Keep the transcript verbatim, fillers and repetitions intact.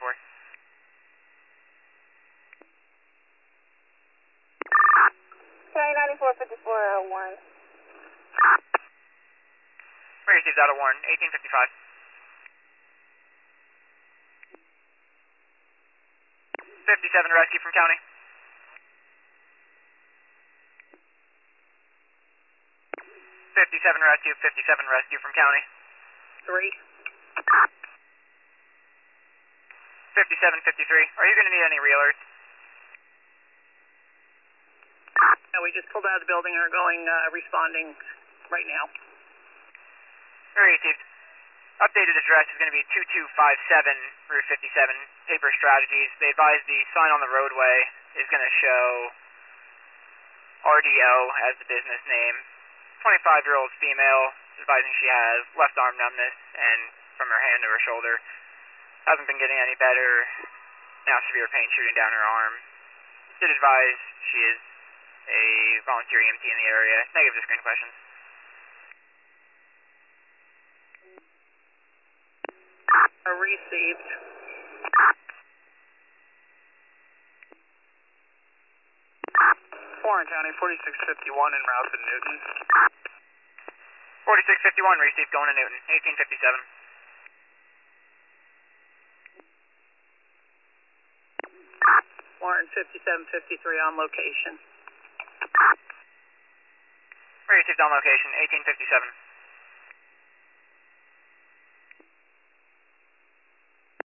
fifty-four. County ninety-four fifty-four, uh, Warren. We received out of Warren, eighteen fifty-five. fifty-seven rescue from county. fifty-seven rescue, fifty-seven rescue from county. Three. fifty-seven fifty-three. Are you going to need any re-alerts? No, we just pulled out of the building and are going, uh, responding right now. Received. Updated address is going to be two two five seven Route fifty-seven, Paper Strategies. They advise the sign on the roadway is going to show R D O as the business name. twenty-five-year-old female, advising she has left arm numbness and from her hand to her shoulder. Hasn't been getting any better. Now severe pain shooting down her arm. Did advise she is a volunteer E M T in the area. Negative to screen questions. Received. Warren County, forty-six fifty-one en route to Newton. forty-six fifty-one received going to Newton, eighteen fifty-seven. Warren fifty-seven fifty-three on location. Received on location, eighteen fifty-seven.